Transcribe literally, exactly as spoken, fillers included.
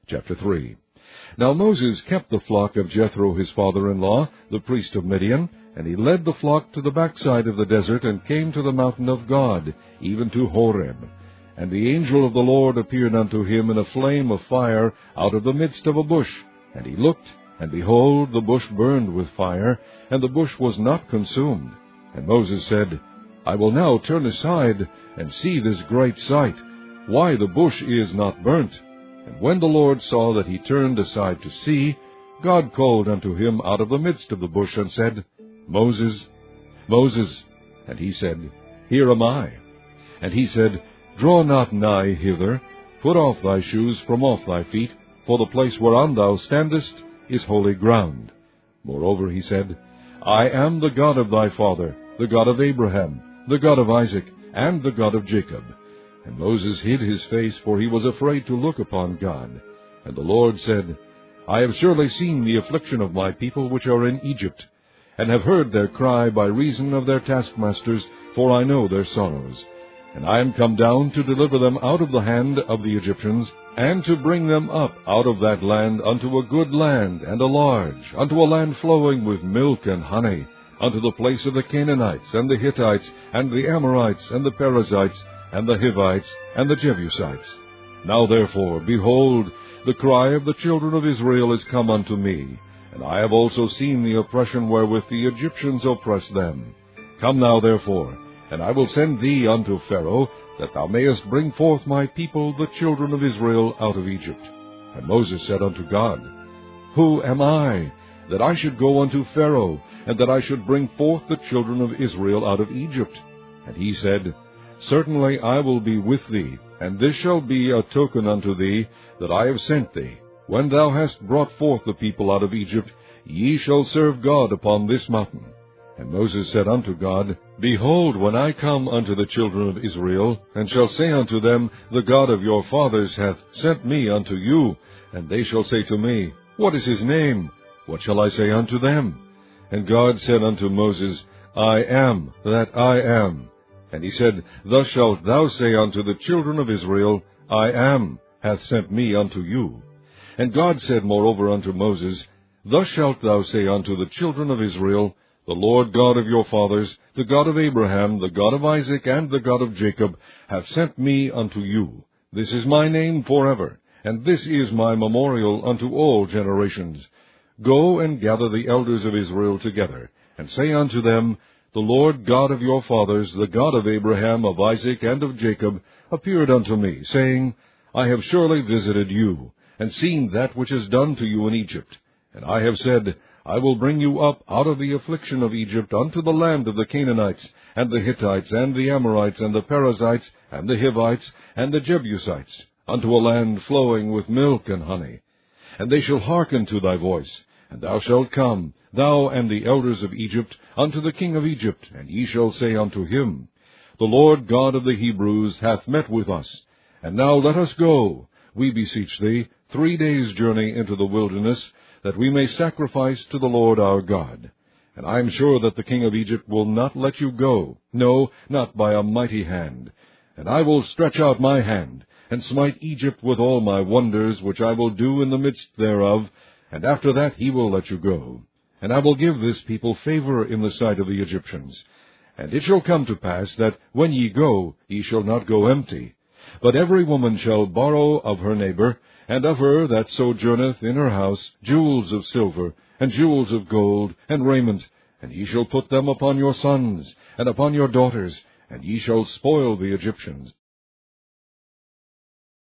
Chapter three. Now Moses kept the flock of Jethro his father-in-law, the priest of Midian, and he led the flock to the backside of the desert, and came to the mountain of God, even to Horeb. And the angel of the Lord appeared unto him in a flame of fire out of the midst of a bush. And he looked, and behold, the bush burned with fire, and the bush was not consumed. And Moses said, I will now turn aside, and see this great sight, why the bush is not burnt. And when the Lord saw that he turned aside to see, God called unto him out of the midst of the bush, and said, Moses, Moses. And he said, Here am I. And he said, Draw not nigh hither, put off thy shoes from off thy feet, for the place whereon thou standest is holy ground. Moreover he said, I am the God of thy father, the God of Abraham, the God of Isaac, and the God of Jacob. And Moses hid his face, for he was afraid to look upon God. And the Lord said, I have surely seen the affliction of my people which are in Egypt, and have heard their cry by reason of their taskmasters, for I know their sorrows. And I am come down to deliver them out of the hand of the Egyptians, and to bring them up out of that land unto a good land, and a large, unto a land flowing with milk and honey, unto the place of the Canaanites, and the Hittites, and the Amorites, and the Perizzites, and the Hivites, and the Jebusites. Now therefore, behold, the cry of the children of Israel is come unto me, and I have also seen the oppression wherewith the Egyptians oppress them. Come now therefore, and I will send thee unto Pharaoh, that thou mayest bring forth my people, the children of Israel, out of Egypt. And Moses said unto God, Who am I, that I should go unto Pharaoh, and that I should bring forth the children of Israel out of Egypt? And he said, Certainly I will be with thee, and this shall be a token unto thee, that I have sent thee. When thou hast brought forth the people out of Egypt, ye shall serve God upon this mountain. And Moses said unto God, Behold, when I come unto the children of Israel, and shall say unto them, The God of your fathers hath sent me unto you, and they shall say to me, What is his name? What shall I say unto them? And God said unto Moses, I am that I am. And he said, Thus shalt thou say unto the children of Israel, I am hath sent me unto you. And God said moreover unto Moses, Thus shalt thou say unto the children of Israel, The Lord God of your fathers, the God of Abraham, the God of Isaac, and the God of Jacob, hath sent me unto you. This is my name forever, and this is my memorial unto all generations. Go and gather the elders of Israel together, and say unto them, The Lord God of your fathers, the God of Abraham, of Isaac, and of Jacob, appeared unto me, saying, I have surely visited you, and seen that which is done to you in Egypt. And I have said, I will bring you up out of the affliction of Egypt unto the land of the Canaanites, and the Hittites, and the Amorites, and the Perizzites, and the Hivites, and the Jebusites, unto a land flowing with milk and honey. And they shall hearken to thy voice, and thou shalt come, thou and the elders of Egypt, unto the king of Egypt, and ye shall say unto him, The Lord God of the Hebrews hath met with us. And now let us go, we beseech thee, three days' journey into the wilderness, that we may sacrifice to the Lord our God. And I am sure that the king of Egypt will not let you go, no, not by a mighty hand. And I will stretch out my hand, and smite Egypt with all my wonders, which I will do in the midst thereof, and after that he will let you go. And I will give this people favor in the sight of the Egyptians. And it shall come to pass that when ye go, ye shall not go empty, but every woman shall borrow of her neighbor, and of her that sojourneth in her house, jewels of silver, and jewels of gold, and raiment, and ye shall put them upon your sons, and upon your daughters, and ye shall spoil the Egyptians.